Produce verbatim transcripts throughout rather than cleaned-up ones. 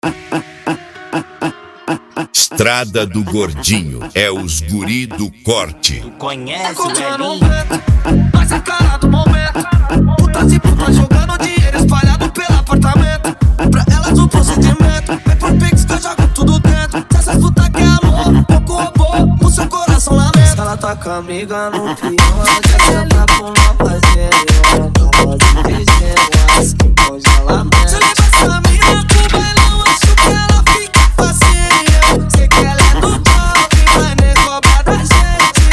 Estrada do Gordinho, é os guri do corte. Conhece o Elinho? Mas a cara do momento. Putas e putas jogando dinheiro espalhado pelo apartamento. Pra elas o procedimento é por pix que eu jogo tudo dentro. Se essas putas quer amor, pouco robô, o seu coração lamenta. Se ela tá com a amiga no pior, quer sentar com uma parceria. Tava de gemas, congelamento. Se leva essa mina pro bailão, acho que ela fica facinha. Sei que ela é do jovem, mas nem cobra da gente.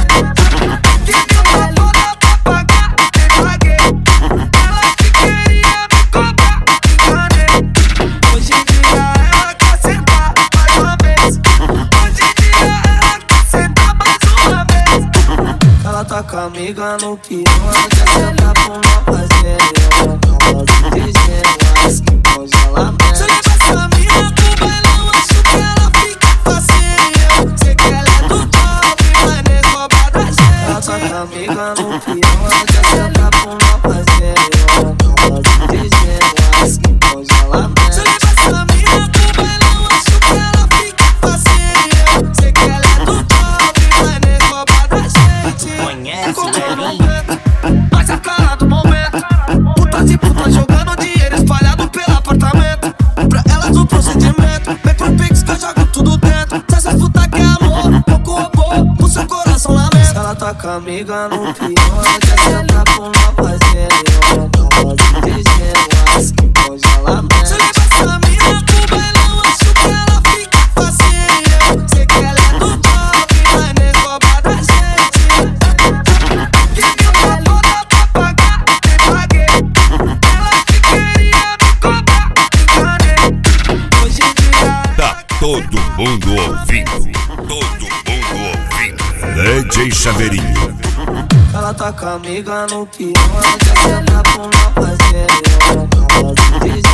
Que deu uma foda pra pagar, nem paguei. Ela que queria me cobrar, enganei. Hoje em dia ela quer sentar mais uma vez. Hoje em dia ela quer sentar mais uma vez. Ela tá com a amiga no pior, quer sentar com uma parceria. Tava de gemas, congelamento. Se leva essa mina pro bailão, acho que ela fica facinha. Sei que ela é do jovem, mas nem cobra da gente. Ela tá com a amiga no pior, quer sentar com uma parceria. Tava de gemas, congelamento. Se leva essa mina pro bailão, acho que ela fica facinha. Sei que ela é do jovem, mas nem cobra da gente. Conhece o Elinho? Mas a cara do momento. Putas e putas jogando dinheiro espalhado pelo apartamento. Pra elas o procedimento vem por pix que eu jogo tudo dentro. Se essas putas quer amor, pouco robô, o seu coração lamenta. Se ela tá com a amiga no pior, quer sentar com uma parceria. Tava de gemas, congelamento. Se leva essa mina pro bailão, acho que ela fica facinha. Sei que ela é do jovem, mas nem cobra da gente. Que deu uma foda pra pagar, nem paguei. Ela que queria me cobrar, enganei. Hoje em dia Tá todo mundo ouvindo, todo mundo ouvindo. D J Chaveirinho. ela tá com a amiga no pior, quer sentar com uma parceria. Tava de